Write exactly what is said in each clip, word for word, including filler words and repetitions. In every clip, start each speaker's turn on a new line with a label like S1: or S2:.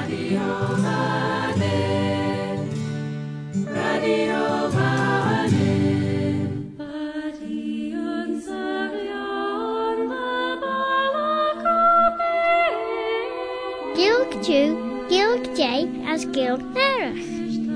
S1: Gilg Jew, Gilg J as Gilg Nerach.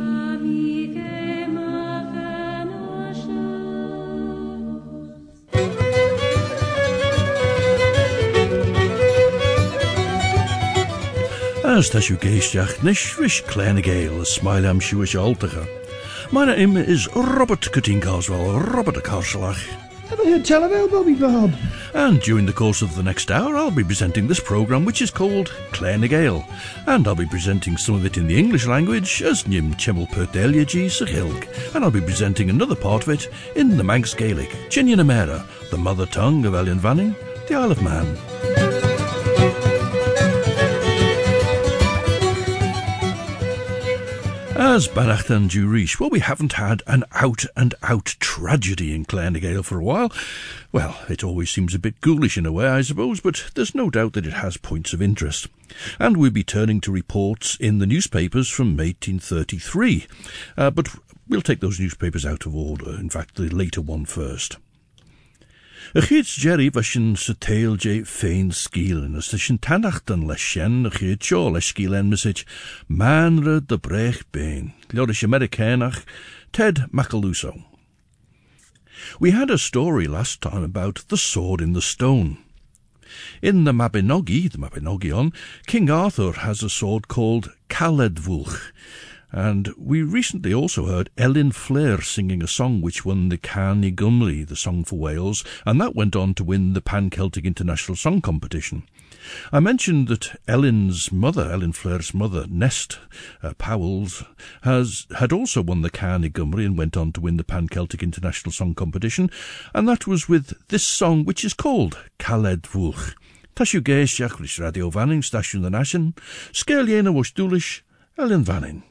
S2: As tas u geestjacht nish vish kleine gale, smile am shuish altaga. My name is Robert Cutting Carswell, Robert de Carselach.
S3: Ever heard tell of El Bobby Bob?
S2: And during the course of the next hour, I'll be presenting this programme, which is called Clare Gale, and I'll be presenting some of it in the English language as Nim Chemel Pertelia G Sahilg, and I'll be presenting another part of it in the Manx Gaelic, Chinian Amera, the mother tongue of Elian Vanning, the Isle of Man. As Bannacht and Jurish, well, we haven't had an out-and-out tragedy in Clarnegale for a while. Well, it always seems a bit ghoulish in a way, I suppose, but there's no doubt that it has points of interest. And we'll be turning to reports in the newspapers from eighteen thirty-three. Uh, but we'll take those newspapers out of order, in fact, the later one first. A chyd Jerry was yn syteil je fein sgielen, as is yn tanachten les shen, a chyd sio les sgielen message, manre de brech been, Lorish Americanach, Ted Macaluso. We had a story last time about the sword in the stone. In the Mabinogi, the Mabinogion, King Arthur has a sword called Caledwulch, and we recently also heard Elin Flair singing a song which won the Can y Gymru, the Song for Wales, and that went on to win the Pan-Celtic International Song Competition. I mentioned that Ellen's mother, Elin Flair's mother, Nest uh, Powells, has had also won the Can y Gymru and went on to win the Pan-Celtic International Song Competition, and that was with this song which is called Caledwulch. Tashu Geisjach, Rish Radio Vanning, Station the Nation, Scaeliena was Dulish, Ellen Vanning.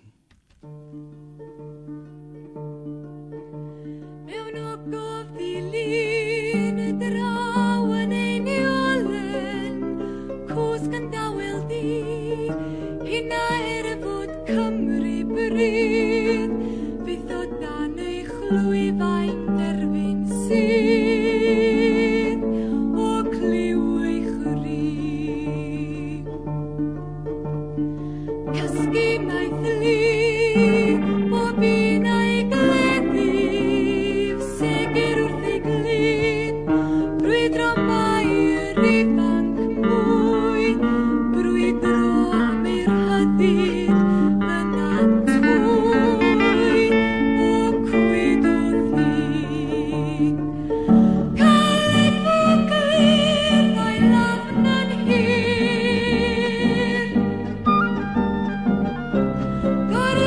S4: Good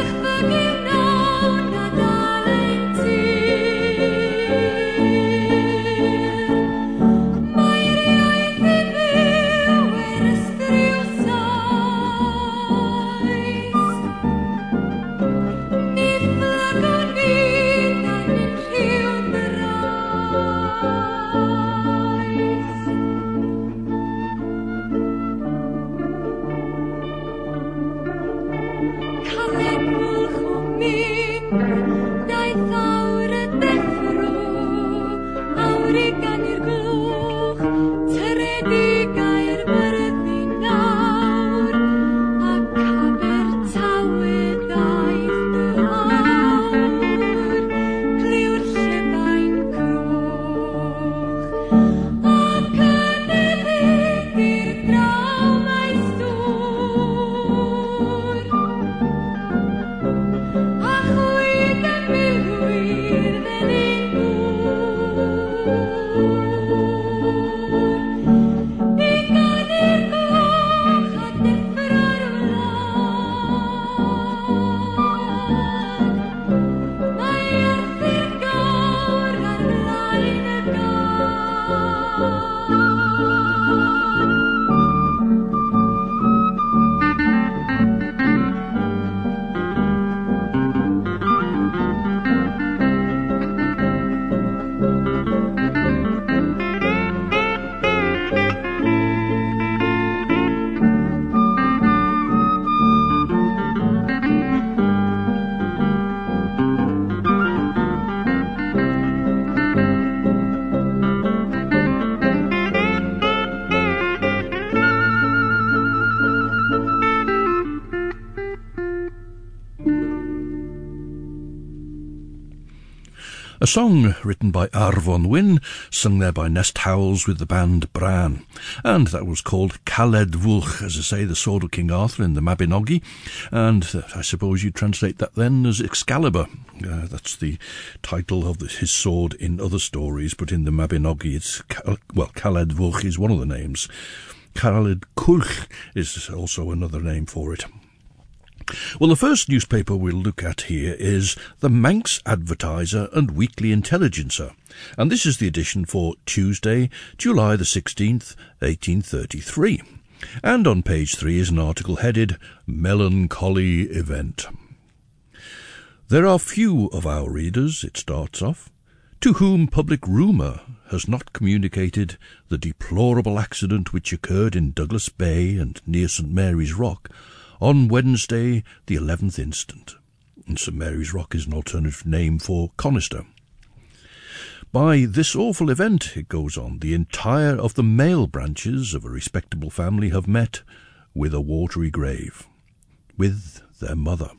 S2: A song written by Arfon Wyn, sung there by Nest Howells with the band Bran. And that was called Caled Vwlch, as I say, the sword of King Arthur in the Mabinogi. And uh, I suppose you translate that then as Excalibur. Uh, that's the title of the, his sword in other stories, but in the Mabinogi it's, well, Caled Vwlch is one of the names. Caled Cwlch is also another name for it. Well, the first newspaper we'll look at here is the Manx Advertiser and Weekly Intelligencer, and this is the edition for Tuesday, July the sixteenth, eighteen thirty-three. And on page three is an article headed Melancholy Event. There are few of our readers, it starts off, to whom public rumour has not communicated the deplorable accident which occurred in Douglas Bay and near St Mary's Rock on Wednesday the eleventh instant. And St Mary's Rock is an alternative name for Conister. By this awful event, it goes on, the entire of the male branches of a respectable family have met with a watery grave, with their mother.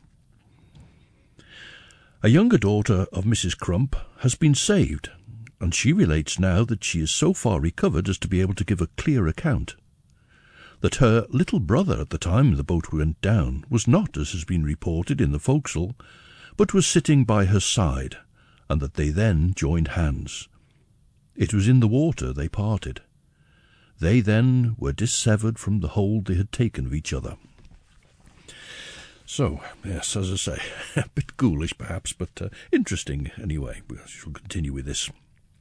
S2: A younger daughter of Missus Crump has been saved, and she relates now that she is so far recovered as to be able to give a clear account. That her little brother at the time the boat went down was not, as has been reported, in the forecastle, but was sitting by her side, and that they then joined hands. It was in the water they parted. They then were dissevered from the hold they had taken of each other. So, yes, as I say, a bit ghoulish perhaps, but uh, interesting anyway. We shall continue with this.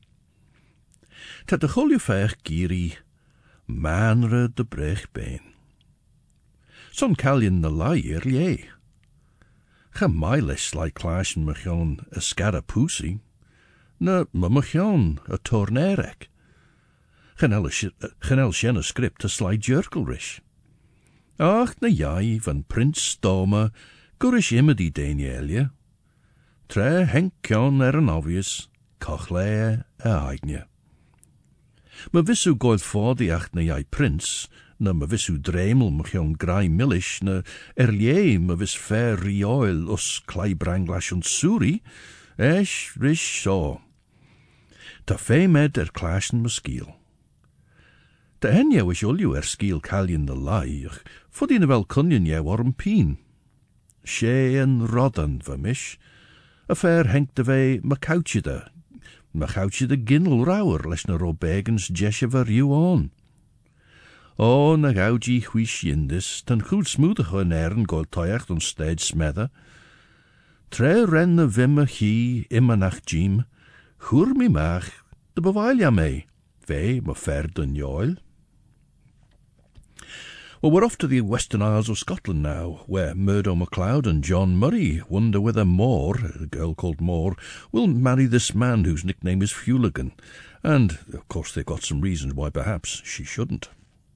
S2: Ta de choliofech giri manre de brech been. Son callion na lair lie. Cha mailis lai clashen machion a scara pussy, na ma machion a tornerek. Chanel shen a script a sly jerkelrish. Ach na jai van Prince Stoma gurish imedi Danielia. Tre henk kion er an obvious, cochlea a aigne. Ma vissu goil fodi ach na jai Prince, na ma vissu dremel machion grai millish, na erlie ma vis fair rioil us clai branglash on suri, esh rish so. Ta fe med er clashen ma skiel. Ta henja wish ulju er skiel callion na laich, fodi na wel cunnion je warm peen. She en rodan va mish, a fair henk de ve ma couchida, ma couchida ginnel rauwer lesh na robegens jesje var you on. O na gauji huish yindis, tan goed smoedig hun ern gol toyacht on steed smedder. Tre ren na vimme hi imma nach jim, hur mi mach, de bewailja me, ve ma fair dun joil. Well, we're off to the Western Isles of Scotland now, where Murdo MacLeod and John Murray wonder whether Moore, a girl called Moore, will marry this man whose nickname is Fuligan. And, of course, they've got some reasons why perhaps she shouldn't.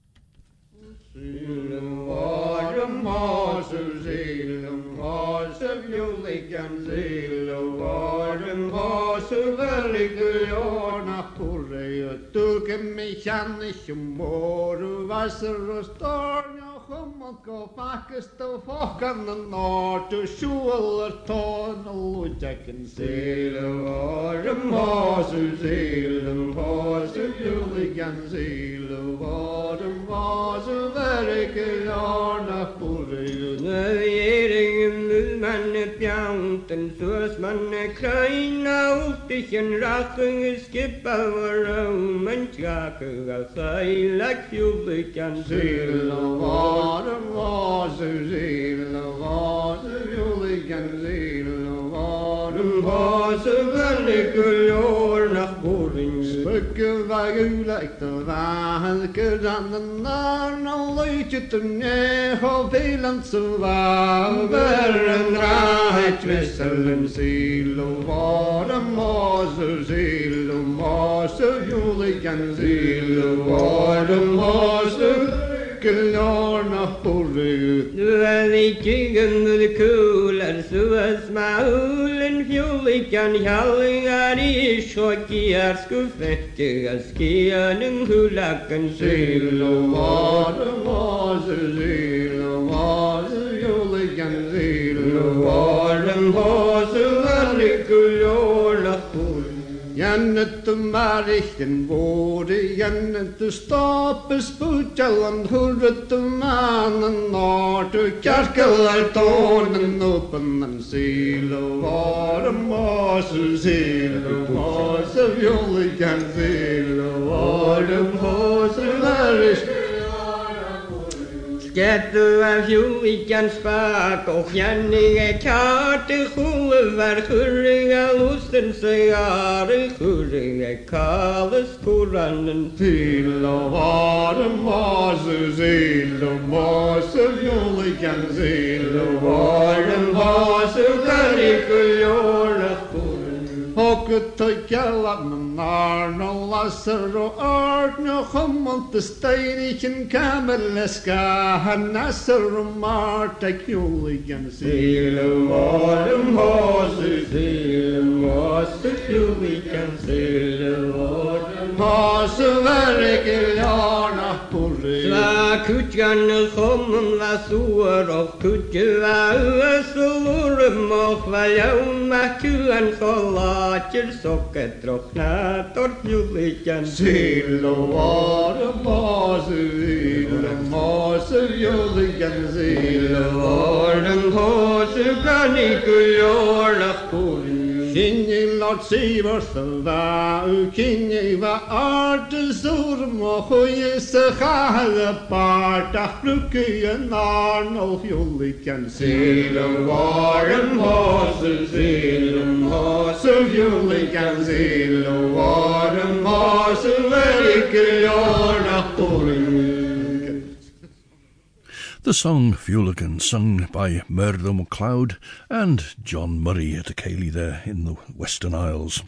S4: Go back as the fuck on the north to show a ton of Lujack and sail or a mouse, sail and horse, you can sail or a mouse, very good on a pulley.
S5: The eating in the man piant and source man crying out, the can rocking skip over Rome and track a say like you can sail or was a zeal, was a Julian zeal, was a very good or not boarding. Spoke of you like the van, good on the narn, light it to neho, valence of our and right whistle and seal, what a was a zeal, was a Julian zeal, what a was a Lorna Puru. The king and the cool and Suez Maul and Fulik and Yelling and Ishoki are scoofetti, a skian and Hulak and Sail. Water was a zeal, was a Yulik and Zeal, water was a very good Lorna Puru.
S4: de marichten woorden en de stappen spoedjellen hoort de mannen naar de kerkel uit tonen open en zielen waren mazen zielen mazen jullie en zielen waren mazen er is
S5: Skettu af júlíkjan spak og hjanniga kjarti húvar hurriga lusten segari hurriga kalas kurannen
S4: til og vare maser sil og maser jolikan sil og vare maser karikul jornas kuren Hokket og gjallan Arno Lasser og Arno Chommont de steiniken kameleska Hanasser og Martek Juligan
S5: Sil og vare maser sil og maser Julikan sil og vare
S4: maser verkel jarna purri
S5: Sva kutjan chommen va suar og kutje va uesurum og va jauma kuan cholater sokket trokna tort julikan
S4: Sil og vare maser sil og maser Juligan sil og
S5: vare maser kanikul jornach purri
S4: Kinni lort sivarsel va u kinni va arte surm og hoye se khale part af bruken arnol julikan sil og varm hoser sil og hoser julikan sil og varm hoser verkel jorna pulling
S2: The song Fuligan, sung by Murdo MacLeod and John Murray at Cayley there in the Western Isles.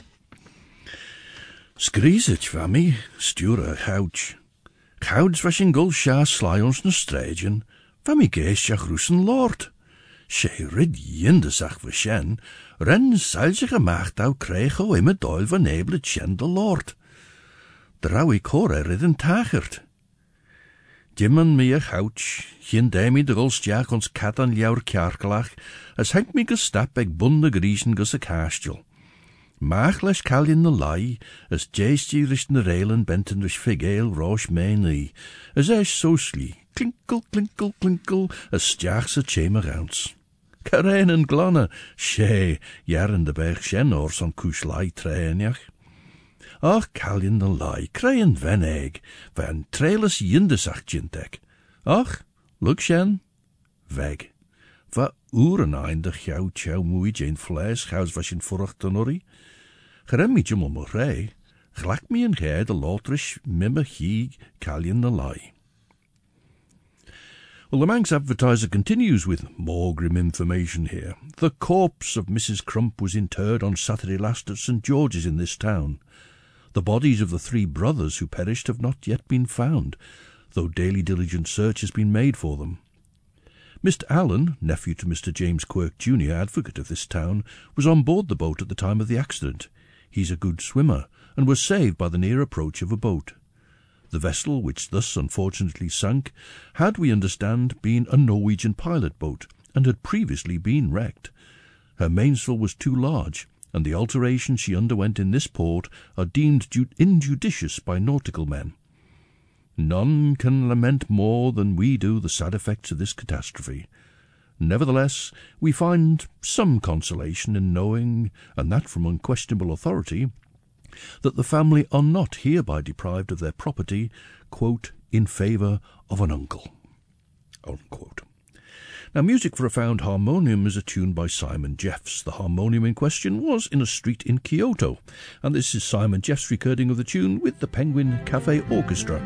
S2: Screesich vami, stura houch. Couds vashin gul sha sly ons na stragen, vami gees jach russen lord. She rid yindesach vashen, ren seilsich gemacht au kreeg o imme doil van eblet shen de lord. Draui kore ridden tachert. Dimmen me a houch, hien demi de gulstjach ons kat an ljouwer kjarkelach, as henk me gestap eg bunde griesen gus a kastel. Maach leis kaljen na lai, as jeistie rish na reilen benten rish figale rosh meini, as eis sosli, klinkle, klinkle, klinkle, as stjach sa chema rounds. Karen en glonne, she, jaren de berg shen ors an kush lai treinjach. Ach, kaljen na lai, kreien ven eg, van treles yindesach jintek. Ach, look shen, weg. Va uren eindig jou tjou moei jane fles, gaus vashin furach tenori. Gerem mi jumel mo rei, glak mi en gij de lotrish mimme hi kaljen na lai. Well, the Manx Advertiser continues with more grim information here. The corpse of Missus Crump was interred on Saturday last at St George's in this town. The bodies of the three brothers who perished have not yet been found, though daily diligent search has been made for them. Mister Allen, nephew to Mister James Quirk Junior, advocate of this town, was on board the boat at the time of the accident. He's a good swimmer, and was saved by the near approach of a boat. The vessel, which thus unfortunately sunk, had, we understand, been a Norwegian pilot boat, and had previously been wrecked. Her mainsail was too large, and the alterations she underwent in this port are deemed injudicious by nautical men. None can lament more than we do the sad effects of this catastrophe. Nevertheless, we find some consolation in knowing, and that from unquestionable authority, that the family are not hereby deprived of their property, quote, in favour of an uncle, unquote. Now, music for a found harmonium is a tune by Simon Jeffs. The harmonium in question was in a street in Kyoto, and this is Simon Jeffs' recording of the tune with the Penguin Cafe Orchestra.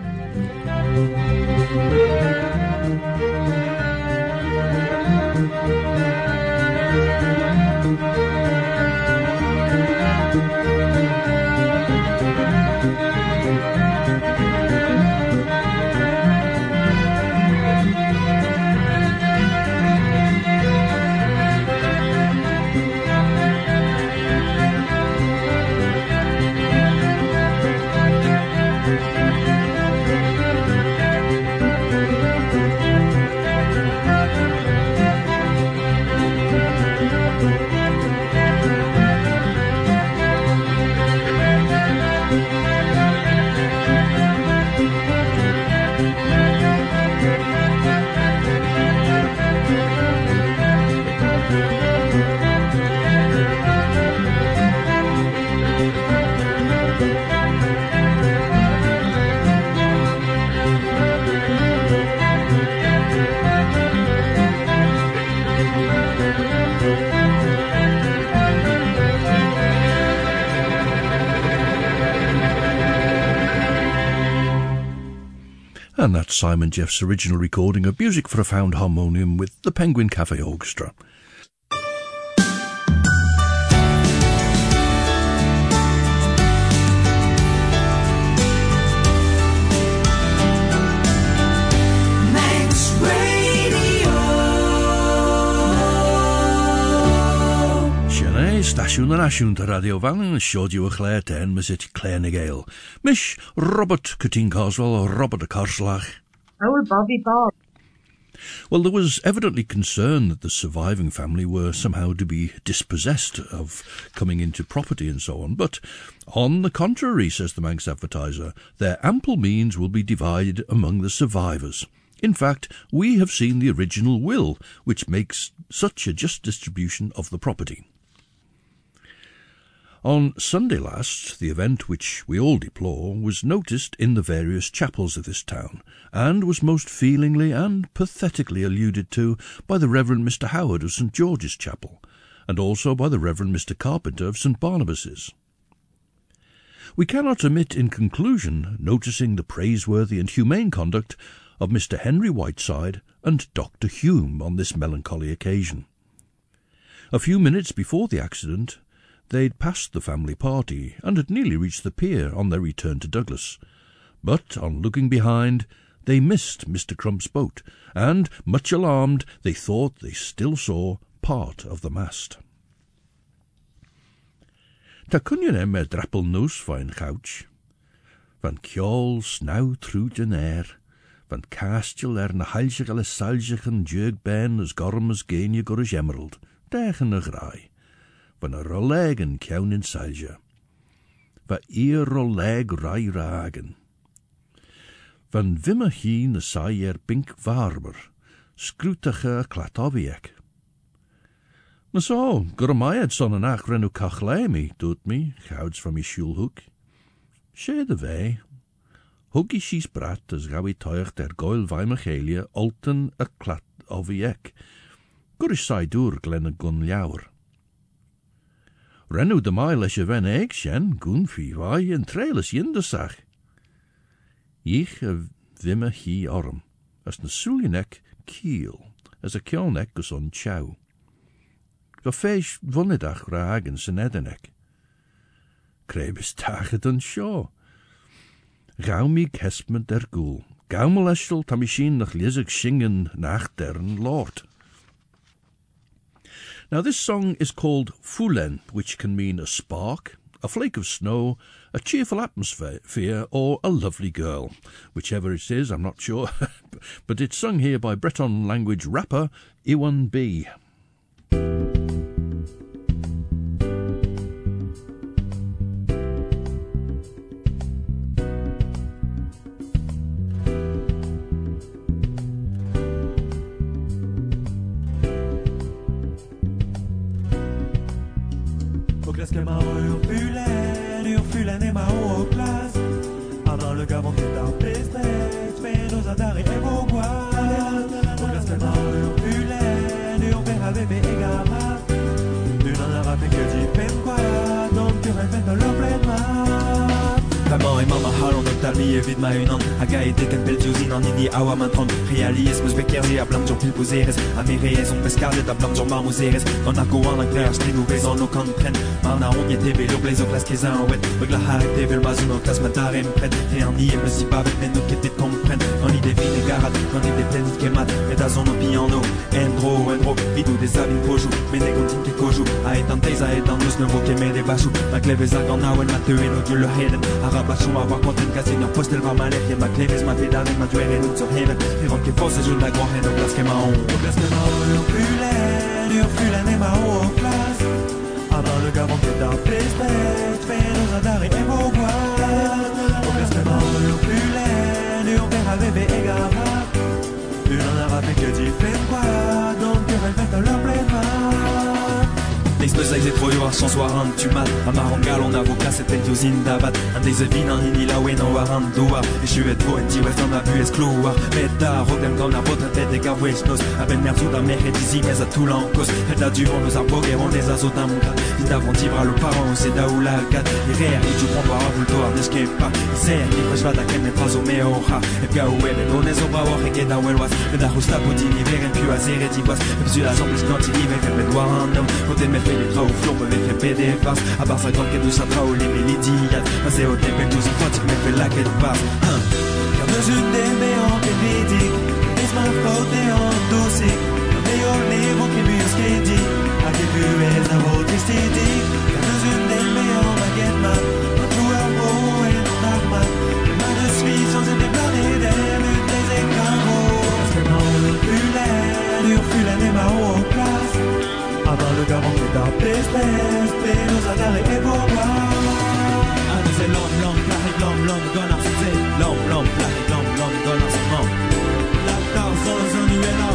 S2: And that's Simon Jeff's original recording of Music for a Found Harmonium with the Penguin Cafe Orchestra. Stasiwn yn asiwn ta radio fan yn siodio y chler ten mys it Claire Nigale. Mish Robert Cutting Coswell, Robert a Corslach.
S6: Oh, Bobby Bob.
S2: Well, there was evidently concern that the surviving family were somehow to be dispossessed of coming into property and so on, but on the contrary, says the Manx Advertiser, their ample means will be divided among the survivors. In fact, we have seen the original will, which makes such a just distribution of the property. On Sunday last, the event which we all deplore was noticed in the various chapels of this town, and was most feelingly and pathetically alluded to by the Reverend Mister Howard of St George's Chapel, and also by the Reverend Mister Carpenter of St Barnabas's. We cannot omit in conclusion noticing the praiseworthy and humane conduct of Mister Henry Whiteside and Doctor Hume on this melancholy occasion. A few minutes before the accident, they'd passed the family party and had nearly reached the pier on their return to Douglas. But, on looking behind, they missed Mister Crump's boat, and, much alarmed, they thought they still saw part of the mast. Ta cunyon em er drappel nous vain couch. Van kjol snau trúd in air, van castel er na heilsig alle salsig en jeug ben as gorm as genie gur as emerald, dagen a graai. Van a roleg en kjaun in salja. Va eer roleg rai ragen. Van vimmer hien a saai er bink varber, scrútige klatoviek. Na so, gur mai het son an ach rennu kachlemi, doet me, gouds van mi schulhoek. She de vei. Huggy she's brat as gawi toich der goil vaimachelia alten a klatoviek. Gur is saai door glen a gun ljouwer. Rennu de mai lesje ven eeg sjen, goen fi vai en trailes jindesach. Ich a vimme hi arm, as na suljenek kiel, as a kjolnek gus on chow. Va feis vonnedag ragen sen edenek. Krebis taget an sjo. Gauw mi kespment der goel, gauw me leschel ta machine nach lizig shingen nach dern lord. Now this song is called Fulen, which can mean a spark, a flake of snow, a cheerful atmosphere, or a lovely girl. Whichever it is, I'm not sure, but it's sung here by Breton language rapper Iwan B.
S7: Vid ma unan a gaete ken beltiozin an ini awa mantron realismus bekerze a blam jor pilpozeres a me reezon peskardet a blam jor marmozeres an a goan a gler strin ou vezan o kantren marna on yete belur blezo klas kezan wet begla harete vel mazun o klas matarem pret e an ie me si bavet men no ketet kompren an ide vine garat an ide plenit kemat et a zon o piano endro endro vidou des avin kojou men e gontin ke kojou a et an teiz a et an nous ne voke me de bachou a kleveza gant awen ma teu en o dieu le heden a rabachou a war konten kazen post el va malek je ma kleves ma pedane ma duere ut sur heaven e ron ke fosse jul la grand hen o glas ke ma on o glas ke ma on o pulen o pulen e ma on o glas avant le gavant que dans pespet fait nos adari e mo guard o glas ke ma on o pulen o pera bebe e gava un arabe que dit fait quoi donc que elle fait leur plein L'explosaise est trop dur, sans soir tu mat. A marangal, on avocat, c'était diosine d'abat. Un des evines, un ini la wen, en waran doa. Et je suis et trop, et ti west, on a vu escloir. Meta, rodem, dans la botte, tête, des gars, westnos. A ben merzou, d'un mer, et d'ici, mais à tout l'encos. Et là, du vent, nous a boguer, on les azot d'un monta. Dit avant, t'ivra le parent, c'est daoula, gat. Et réel, et tu prends a avulto a neskepa Zer, niko svada ken me fazo me oha E pia uebe, donez oba oa hege da welwas Me da hosta puti niveren più a zere divas E psu la zambis noti nive fe me doa an nom Kote me fe me trao flom me fe pede fars A bar sa grand ke du sa trao li me lidiat Ma se o tepe tu si kwantik me fe laket bars Car de zut de me an ke vidik Es ma faute en dosik Car me yo nevo ke bu skedi A ke bu es a vo tristidik Car de zut de me an baguette ma Ma trou a mo en magma Ma de suis sans en déplané d'elle des écarts Parce que non le fulen Ur fulen e ma o place Avant le garant que da pespes Penos a dare e bourgois Ah de c'est l'homme, l'homme, clarique, l'homme, l'homme, gonard, c'est l'homme, l'homme, clarique, l'homme, l'homme, gonard, c'est l'homme La tarte sans un numéro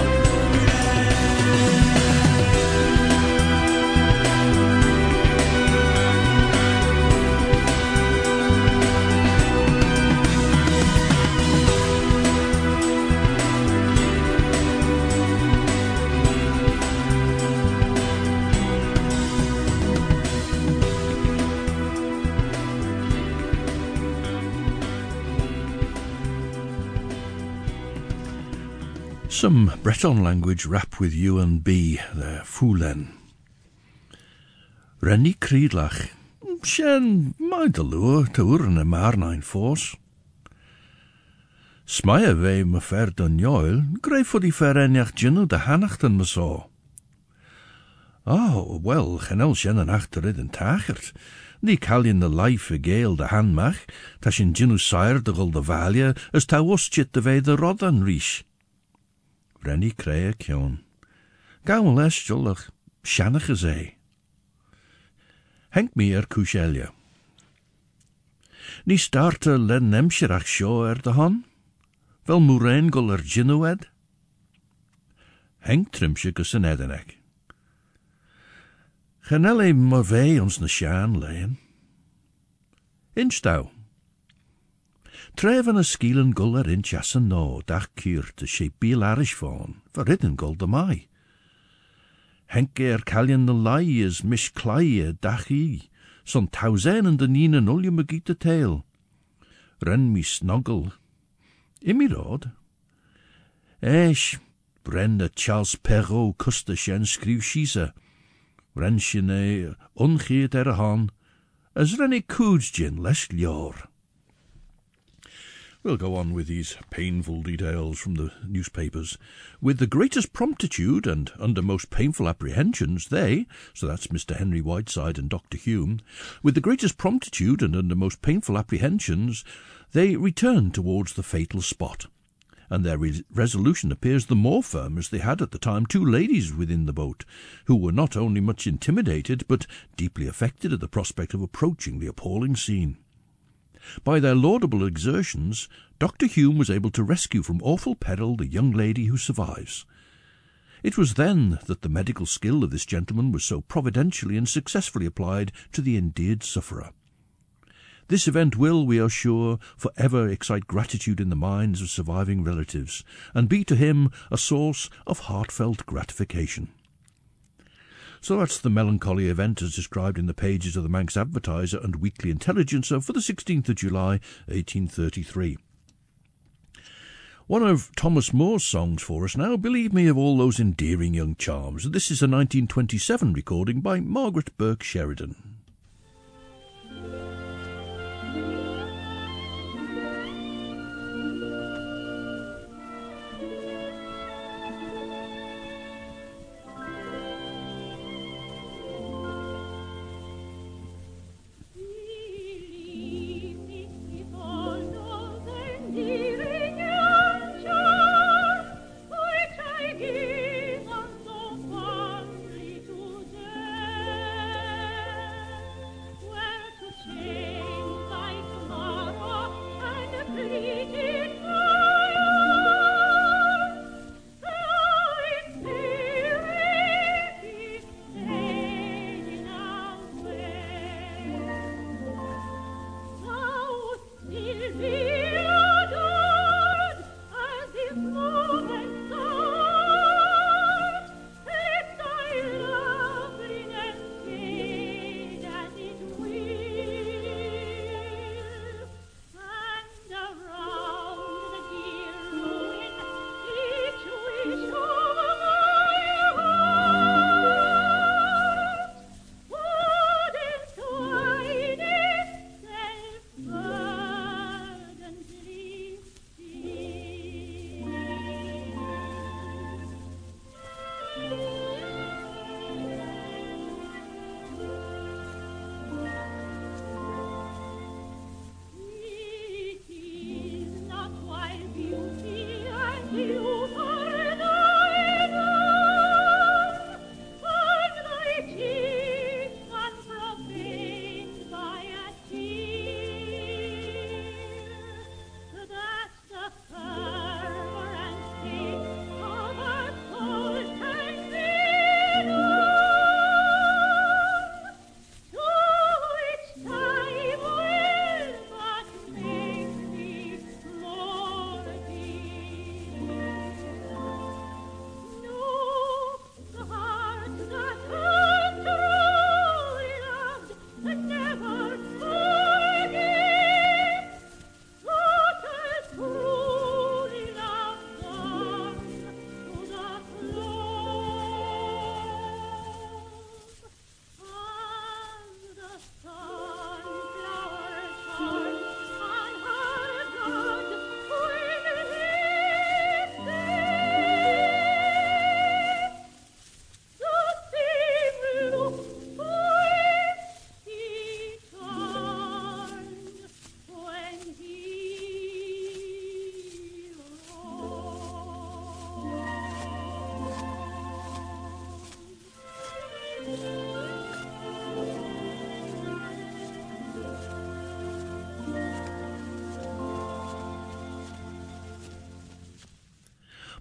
S2: Some Breton language rap with U and B, there, Foulen. Rennie Creedlach, Shen, my delure, tour and a marnine force. Smyer ve me fer dun joil, grey for the fer eniach ginu de hanachten me saw. Oh, well, genel shen an achter it and tachert. Ni callin the life a gale de hanmach, ta shin ginu sire de gul de valia, as ta was chit de ve de rodan rish. Rennie Crea Kion. Gauw les jullach, shannach is e. Henk meer Kushelia. Ni starte len nemsherach sho er de han? Wel moerain gul er ginu ed? Henk trimsje gus en edenek. Genelle morvee ons na shaan leien. Instouw. Treven a skielen gul er in chassen no, dach kier te she biel arish van, verridden gul de mai. Henk er kaljen de lai is mish klaie dach I, son tauzen en de nine nulje me giet de tail. Ren mi snuggle. Imi rod. Esh, bren de Charles Perrault kuste shen skriw shisa. Ren shine ungeet er han, as ren I koeds gin les lior. We'll go on with these painful details from the newspapers. With the greatest promptitude and under most painful apprehensions, they, so that's Mister Henry Whiteside and Doctor Hume, with the greatest promptitude and under most painful apprehensions, they return towards the fatal spot. And their re- resolution appears the more firm as they had at the time two ladies within the boat, who were not only much intimidated, but deeply affected at the prospect of approaching the appalling scene. By their laudable exertions, Doctor Hume was able to rescue from awful peril the young lady who survives. It was then that the medical skill of this gentleman was so providentially and successfully applied to the endeared sufferer. This event will, we are sure, for ever excite gratitude in the minds of surviving relatives, and be to him a source of heartfelt gratification. So that's the melancholy event as described in the pages of the Manx Advertiser and Weekly Intelligencer for the sixteenth of July, eighteen thirty-three. One of Thomas Moore's songs for us now, believe me, of all those endearing young charms. This is a nineteen twenty-seven recording by Margaret Burke Sheridan.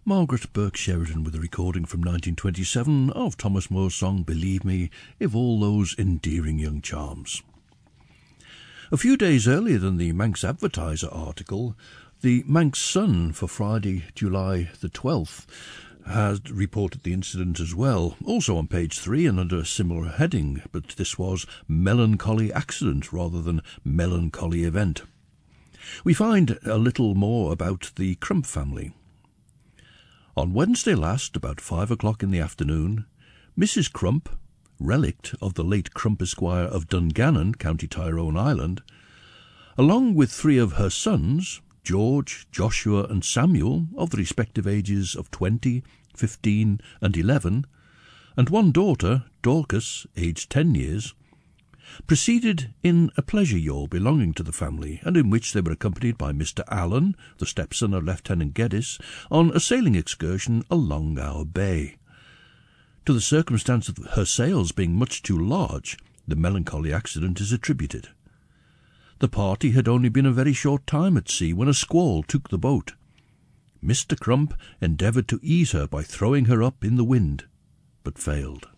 S2: Margaret Burke Sheridan with a recording from nineteen twenty-seven of Thomas More's song Believe Me, If All Those Endearing Young Charms. A few days earlier than the Manx Advertiser article, the Manx Sun for Friday, July the twelfth, had reported the incident as well, also on page three and under a similar heading, but this was melancholy accident rather than melancholy event. We find a little more about the Crump family. On Wednesday last, about five o'clock in the afternoon, Missus Crump, relict of the late Crump Esquire of Dungannon, County Tyrone, Ireland, along with three of her sons, George, Joshua and Samuel, of the respective ages of twenty, fifteen and eleven, and one daughter, Dorcas, aged ten years, proceeded in a pleasure yawl belonging to the family, and in which they were accompanied by Mister Allen, the stepson of Lieutenant Geddes, on a sailing excursion along our bay. To the circumstance of her sails being much too large, the melancholy accident is attributed. The party had only been a very short time at sea when a squall took the boat. Mister Crump endeavoured to ease her by throwing her up in the wind, but failed.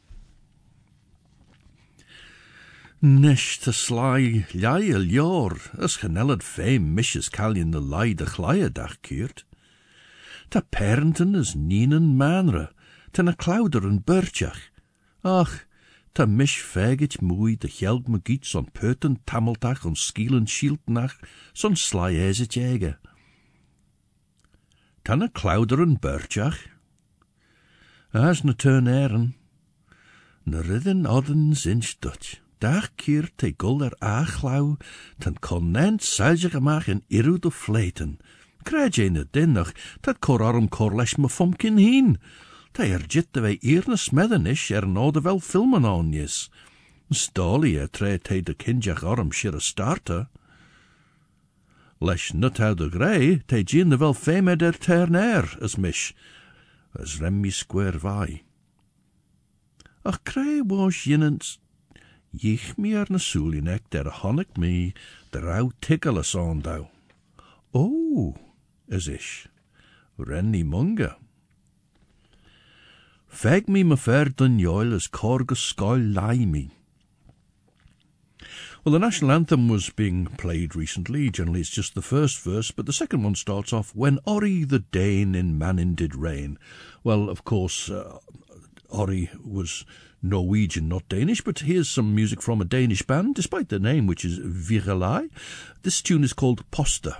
S2: Nish ta sly llai a lior, as chanellad fame mishes callion the lie de chlayadach keert. Ta parenton as nienan manra, ta na clouder and birchach. Ach, ta mish fagit mooi de gelg magiets on purten tameltach on skielen shieldnach, son sly as it jage. Ta na clouder and birchach. As na turn eren, na ridden oddens inch Dutch. Dag keer te gul er aachlau, ten konent sailje gemach in iru de fleten. Krijg je net dinnig, dat kor arm kor lesh me fomkin heen. Ta er jitte wij eerne smedden is, er node wel filmen aan jes. Stali er tre te de kinjach arm shir a starter. Lesh nut hou de grey, te jien de wel feme der ternair, as mish, as remmy square vai. Ach krij was jinnens, Jich mi ar na soelinek der honnig me der rauw tickle son dou. Oh, as ish, renny munga. Feg me me fer dun joil as corgus skoil lai me. Well, the national anthem was being played recently. Generally it's just the first verse, but the second one starts off, When Orry the Dane in Mannin did reign. Well, of course, uh, Orry was Norwegian, not Danish, but here's some music from a Danish band, despite their name, which is Virelai. This tune is called Poster.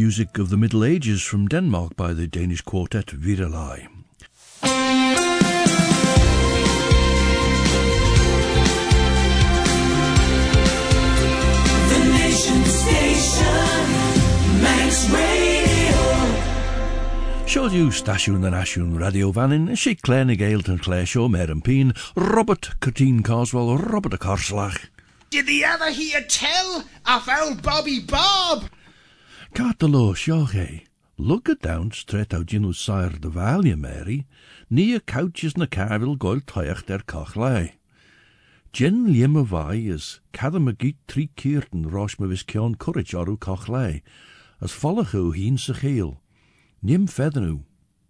S2: music of the Middle Ages from Denmark by the Danish quartet Virelai.
S8: The Nation Station, Manx Radio.
S2: Siodiw stasiwn yn asiwn radio fannin, si Claire Gale yn Claire Shaw, Mer and Peen, Robert Curtin Carswell, Robert a Corslach.
S9: Did the other hear tell of old Bobby Bob?
S2: Cart the law, Shoche. Look at down straight out you know sire the value, Mary. Ni a couches na carvil gold toyach der cochlai. Jen liam a vai is cadam a geet three keerten rosh me vis kion courage oru cochlai, as follach o heen se heel. Nim feathenu.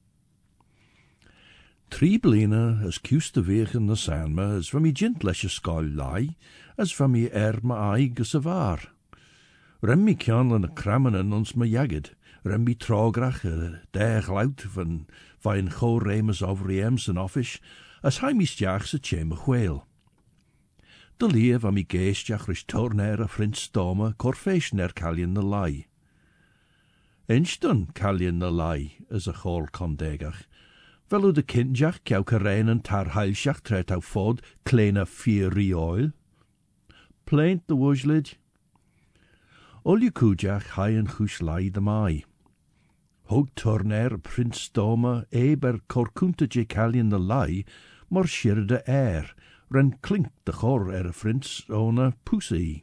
S2: Three blina as cuse the vegen the sanma as from me gint lesje skull lie, as from me er ma aig as a var. Rem mi kianlen a krammen ons me jagged, rem mi trograch a deeg lout van vain go remes over ems en offish, as hij mi stjachs a cheme whale. De leer van mi geestjach rish torner a frint stome, corfesh ner calien na lai. Instan calien na lai, as a chol condegach. Velu de kindjach kiau karen en tar heilshach tret au fod, kleine vier oil. Plaint the wujlid. Olje kujach hai en chush lai de mai. Hog torner prins stoma eber korkunte je calien na lai, mor shirde air, ren klink de chor er a frins ona pussy.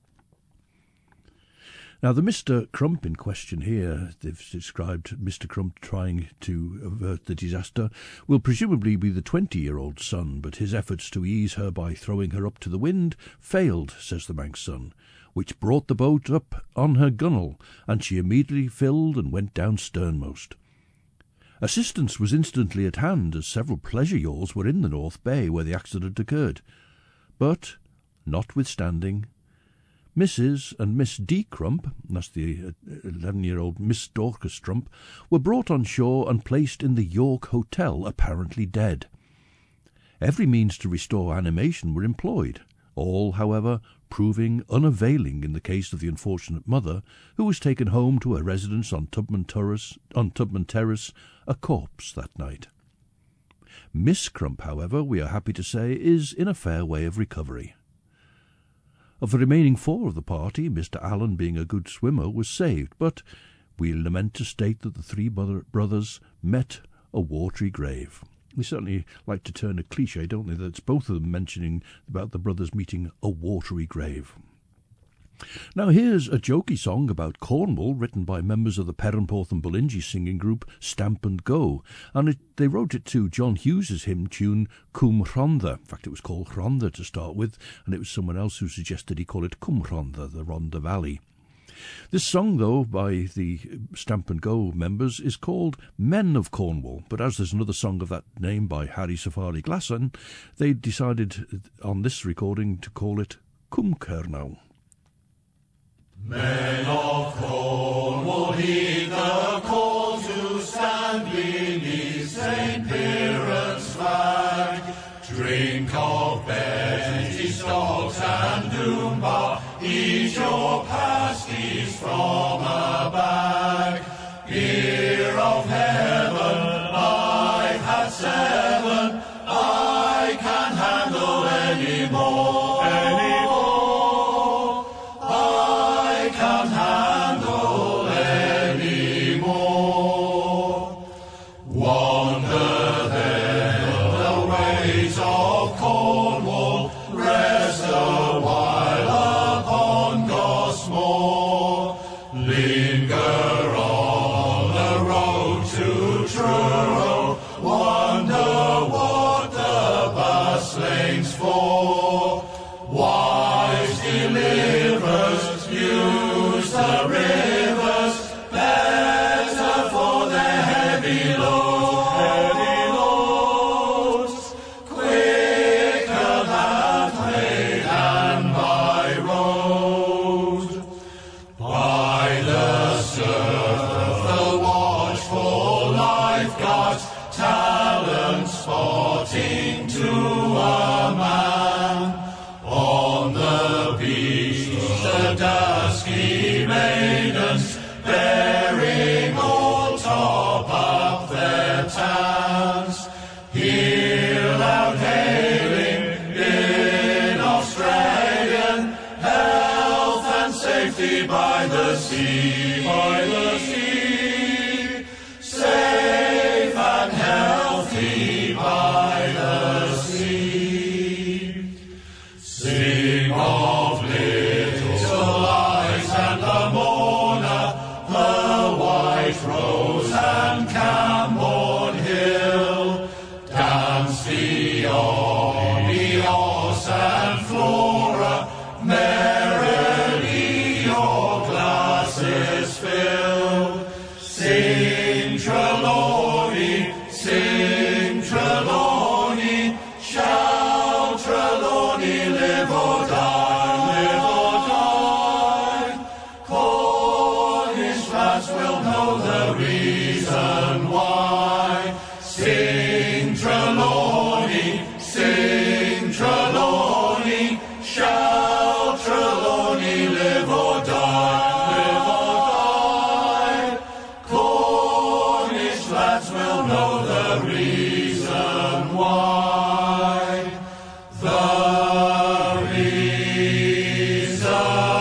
S2: Now, the Mister Crump in question here, they've described Mister Crump trying to avert the disaster, will presumably be the twenty-year-old son, but his efforts to ease her by throwing her up to the wind failed, says the Manx son, which brought the boat up on her gunwale, and she immediately filled and went down sternmost. Assistance was instantly at hand, as several pleasure yawls were in the North Bay where the accident occurred. But, notwithstanding, Missus and Miss D. Crump, that's the eleven-year-old Miss Dorcas Crump, were brought on shore and placed in the York Hotel, apparently dead. Every means to restore animation were employed, all, however, proving unavailing in the case of the unfortunate mother, who was taken home to her residence on Tubman Terrace, on Tubman Terrace, a corpse that night. Miss Crump, however, we are happy to say, is in a fair way of recovery. Of the remaining four of the party, Mister Allen, being a good swimmer, was saved, but we lament to state that the three brother brothers met a watery grave. We certainly like to turn a cliché, don't they, that it's both of them mentioning about the brothers meeting a watery grave. Now here's a jokey song about Cornwall, written by members of the Perranporth and Bullingy singing group Stamp and Go, and it, they wrote it to John Hughes's hymn tune Cwm Rhondda. In fact, it was called Rhondda to start with, and it was someone else who suggested he call it Cwm Rhondda, the Rhondda Valley. This song, though, by the Stamp and Go members, is called Men of Cornwall, but as there's another song of that name by Harry Safari Glasson, they decided on this recording to call it Cwm Cernow.
S10: Men of Cornwall, heed the call to stand beneath Saint Piran's flag. Drink of Betty, Stocks and Doombar, eat your pasties from a bag. Beer of heaven, I've had seven, I can't handle any more.
S8: The dusky maidens, there
S10: hearts will know the reason why. The reason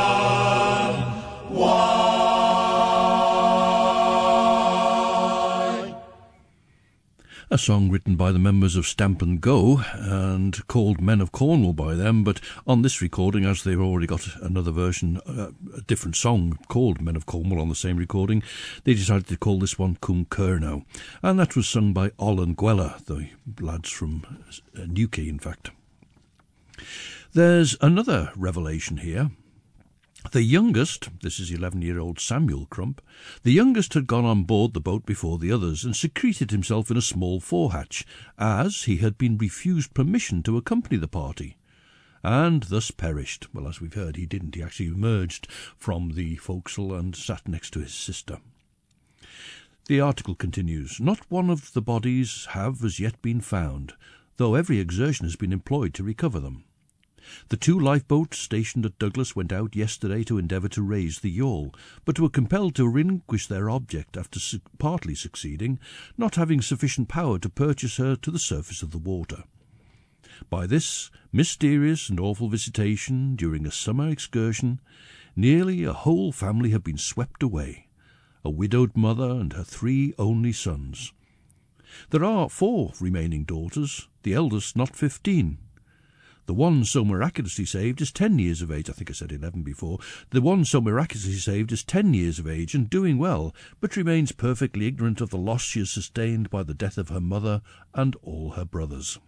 S10: why.
S2: A song written by the members of Stamp and Go and called Men of Cornwall by them, but on this recording, as they've already got another version, uh, a different song called Men of Cornwall on the same recording, they decided to call this one Cwm Cerno, and that was sung by Ollen Gwella, the lads from uh, Newquay, in fact. There's another revelation here. The youngest, this is eleven-year-old Samuel Crump, the youngest had gone on board the boat before the others and secreted himself in a small forehatch, as he had been refused permission to accompany the party, and thus perished. Well, as we've heard, he didn't. He actually emerged from the forecastle and sat next to his sister. The article continues, not one of the bodies have as yet been found, though every exertion has been employed to recover them. The two lifeboats stationed at Douglas went out yesterday to endeavour to raise the yawl, but were compelled to relinquish their object after su- partly succeeding, not having sufficient power to purchase her to the surface of the water. By this mysterious and awful visitation during a summer excursion, nearly a whole family have been swept away, a widowed mother and her three only sons. There are four remaining daughters, the eldest not fifteen. The one so miraculously saved is ten years of age. I think I said eleven before. The one so miraculously saved is ten years of age and doing well, but remains perfectly ignorant of the loss she has sustained by the death of her mother and all her brothers.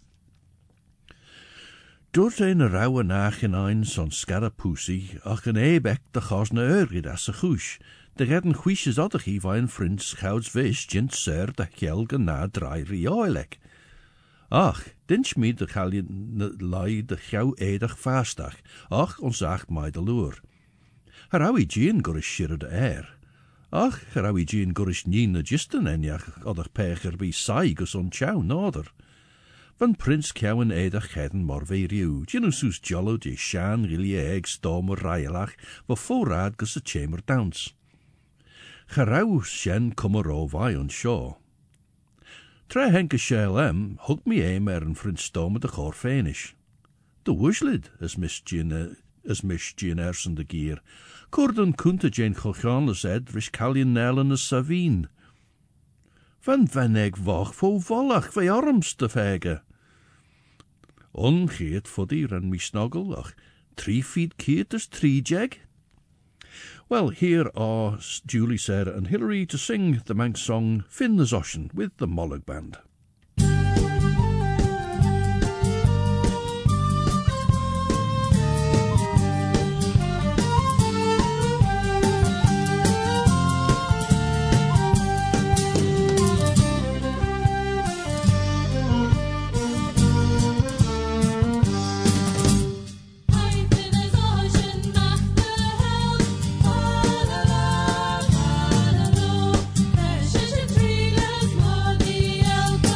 S2: Dwrt ein yr raw nach yn ein son scara pwsi, ach yn ebek de chos na eurgyd as y chwys. De redden chwysys odych hi vain frins chouds vis jint ser de gelg na drai rioelek. Ach, dins mi de chalien lai de chou edach fastach, ach ons acht mai de loer. Harawi jean gorish shirre de air. Ach, harawi jean gorish nien na gisten enjach, odach pecher bi sai gus on chow nader. Van prins ceawan edach cheden morve riw, gyn sus jollo de shan rilie eg storm raielach, va forad gus a chamber downs. Haraw shen kummer o vai on shaw. Tre henke shell em, hug me aim er en frint stome de chor fenish. De wuslid, as Miss Jean, as Miss Jean Erson de gier. Corden kunte Jane Chochanles ed, rish callion nellen as savine. Van van eg vach vo vollach, ve arms te fege. Ongeet foddy ran me snoggle, ach, three feet keert as three jeg. Well, here are Julie, Sarah and Hilary to sing the Manx song Fin the Zoshen with the Mollag Band.
S8: Tree, let's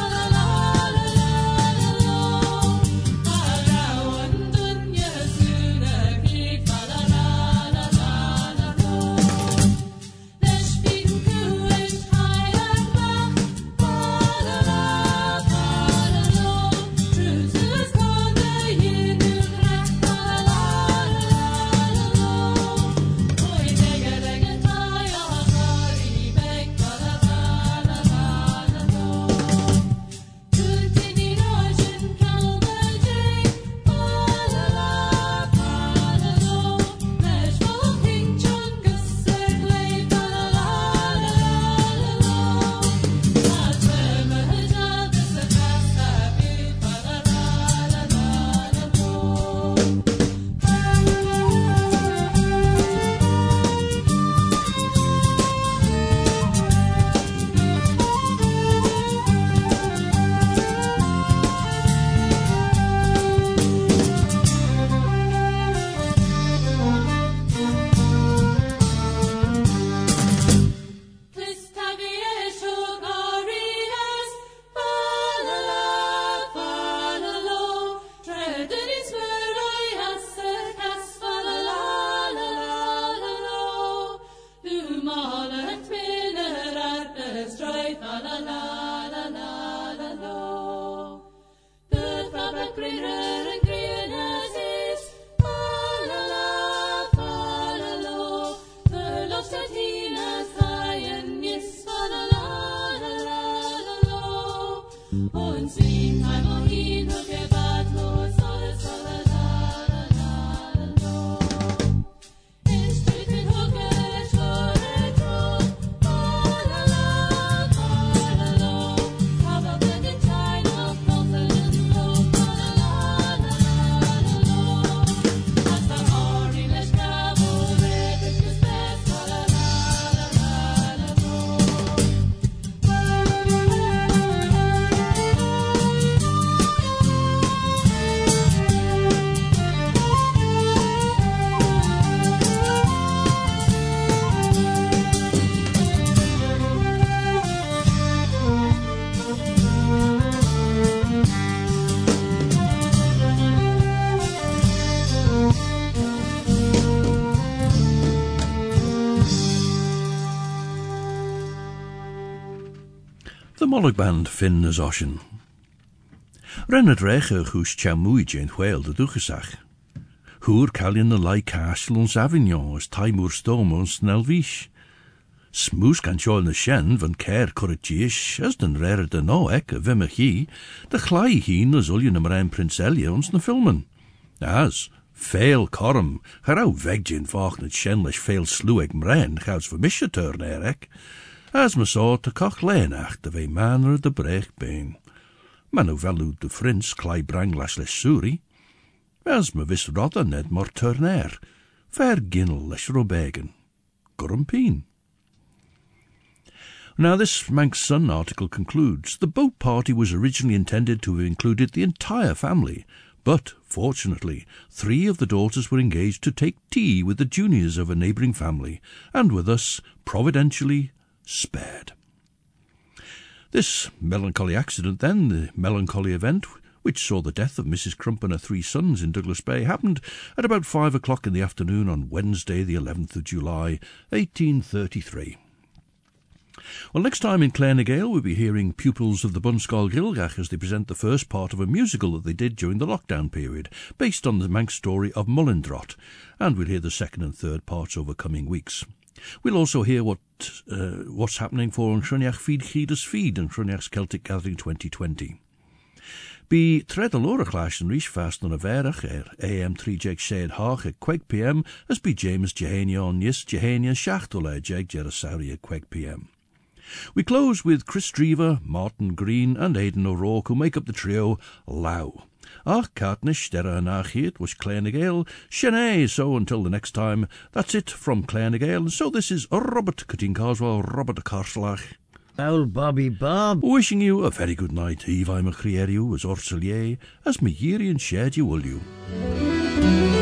S2: The Mollock Band Finn as Oshin. Ren dreche chus chamui in whale de duchesach. Hoer callion the lai castle ons Avignon as Timur storm ons Snelvish. Smoes kan join the shen van care corrigish as den rare de no ek vimmerhi, de chlai heen as ullion am rein princelia ons na filmen. As, fail corum, harau veggin vachnet shenlish fail slueg mren, gouds vermische turn erek. As me saw te koch leenach de vee manner de breech been. Manu valued de frins klei branglash les suri. As me vis rodder ned mor turnair. Fair ginnel les robegen. Gurumpeen. Now this Manx Sun article concludes, the boat party was originally intended to have included the entire family, but, fortunately, three of the daughters were engaged to take tea with the juniors of a neighbouring family, and were thus providentially spared. This melancholy accident then, the melancholy event, which saw the death of Missus Crump and her three sons in Douglas Bay, happened at about five o'clock in the afternoon on Wednesday the eleventh of July, eighteen thirty-three. Well, next time in Clarenagale we'll be hearing pupils of the Bunscoil Gilgach as they present the first part of a musical that they did during the lockdown period, based on the Manx story of Mullindrot, and we'll hear the second and third parts over coming weeks. We'll also hear what uh, what's happening for Shruniach Feed Chidas Feed and Shruniach's Celtic Gathering twenty twenty. Be tred alora clash and reach fast on a verach er A M three jeg shed hach at queg P M as be James Jehania on yes Jehania Shachtole jeg Jerasauri at queg P M. We close with Chris Drever, Martin Green and Aidan O'Rourke who make up the trio Lau. Ach, Cartnish, Dera and Archiet was Clarenagale, Shene, so until the next time, that's it from Clarenagale, and so this is Robert Cutting Carswell, Robert Carslach.
S11: Old Bobby Bob.
S2: Wishing you a very good night, Eve I'm a Crieriu, as Orselier, as me Yiri and shared you will you.